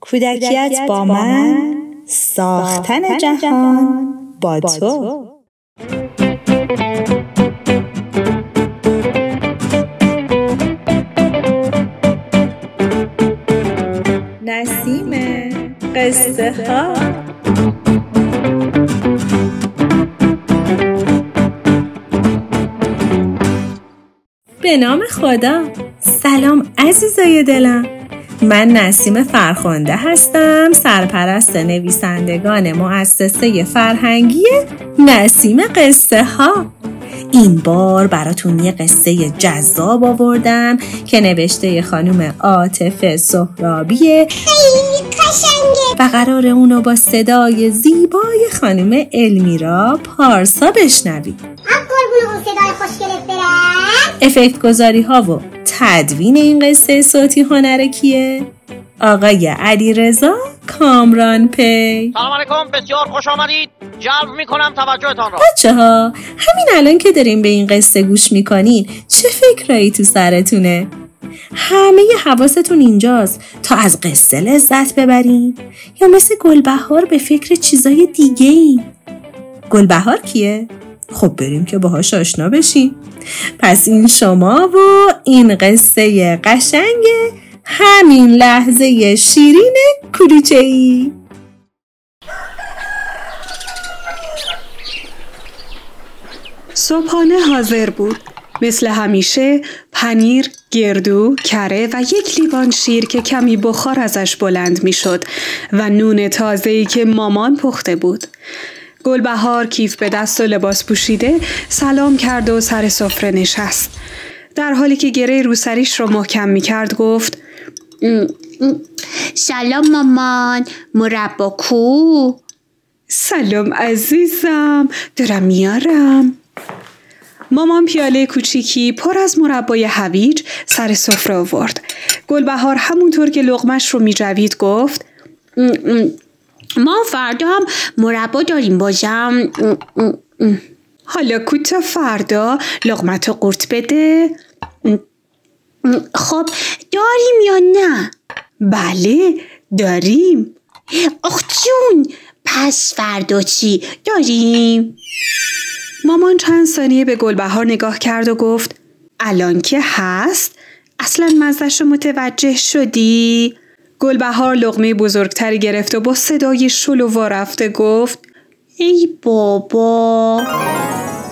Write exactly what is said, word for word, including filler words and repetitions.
کودکیت با من، ساختن جهان با تو. نسیم قصه ها. به نام خدا. سلام عزیزای دلم، من نسیم فرخنده هستم، سرپرست نویسندگان مؤسسه فرهنگی نسیم قصه ها. این بار براتون یه قصه جذاب آوردم که نوشته خانم عاطفه سهرابیه، خیلی قشنگه و قرار اونو با صدای زیبای خانم المیرا پارسا بشنوید. قربون اون صدای خوشگلت برم. افکت گذاری ها و تدوین این قصه صوتی هنر کیه؟ آقای علیرضا کامران پی. سلام علیکم، بسیار خوش آمدید. جلب میکنم توجهتان را. بچه ها، همین الان که داریم به این قصه گوش میکنین چه فکرایی تو سرتونه؟ همه ی حواستون اینجاست تا از قصه لذت ببرین یا مثل گلبهار به فکر چیزای دیگه این؟ گلبهار کیه؟ خب بریم که باهاش آشنا بشیم. پس این شما و این قصه قشنگ همین لحظه شیرین کلوچه‌ای. صبحانه حاضر بود. مثل همیشه پنیر، گردو، کره و یک لیوان شیر که کمی بخار ازش بلند می شد و نون تازه‌ای که مامان پخته بود. گلبهار کیف به دست و لباس پوشیده سلام کرد و سر سفره نشست. در حالی که گره روسریش رو محکم می کرد گفت سلام مامان، مربا کو؟ سلام عزیزم، دارم میارم. مامان پیاله کوچیکی پر از مربای هویج سر سفره آورد. گلبهار همونطور که لقمش رو میجوید گفت ما فردا هم مربا داریم بازم. حالا کوتا فردا لقمتو قورت بده. خب داریم یا نه؟ بله داریم. آخ جون، پس فردا چی داریم؟ مامان چند ثانیه به گلبهار نگاه کرد و گفت الان که هست؟ اصلا مزه‌شو متوجه شدی؟ گلبهار لقمه بزرگتری گرفت و با صدای شلووا رفته گفت ای بابا.